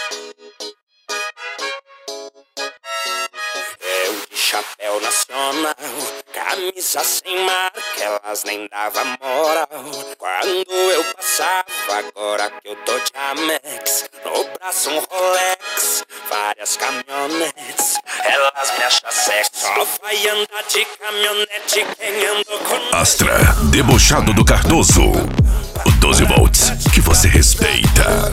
Eu de chapéu nacional, camisa sem marca, elas nem davam moral. Quando eu passava, agora que eu tô de Amex, no braço um Rolex, várias caminhonetes, elas me acham sexy. Só vai andar de caminhonete quem andou com Astra, debochado do Cardoso. O 12 volts que você respeita.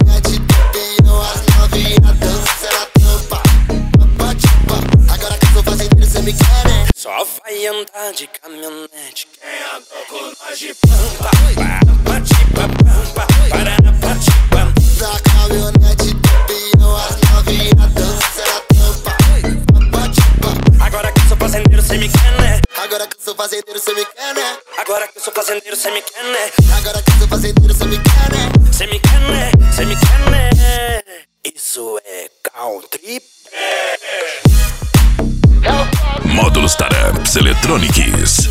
Só vai andar de caminhonete quem andou com nós de pampa. Na caminhonete do peão, as novinhas dançam na tampa. Agora que eu sou fazendeiro, cê me quer, né? Agora que eu sou fazendeiro, cê me quer, né? Agora que eu sou fazendeiro, cê me quer, né? Agora que eu sou fazendeiro, cê me quer, né? Cê me quer, né? Cê me quer, né? Isso é country. Módulos Taramps Electronics.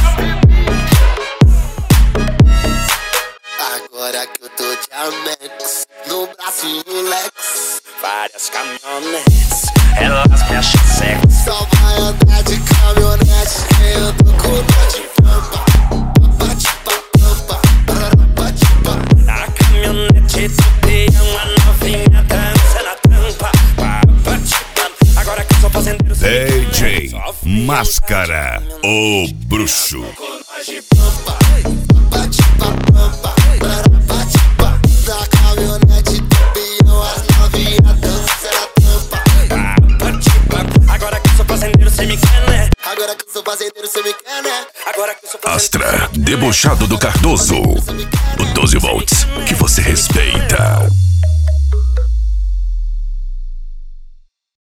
Agora que eu tô de Amex, no braço um Lex, Várias caminhonetes, elas me acham sexy. só vai andar de caminhonete quem andou com nós de pampa. Na caminhonete do peão, a novinha dança na tampa. Agora que eu sou fazendeiro, cê me quer, né? DJ Só vai Máscara, andar de o caminhonete bruxo. com nós de Na caminhonete do peão, as novinhas dançam na tampa. Agora que eu sou fazendeiro, cê me quer, né? Agora que eu sou fazendeiro, cê me quer, né? Agora que eu sou fazendeiro, Astra, debochado do Cardoso. O 12 volts que você respeita.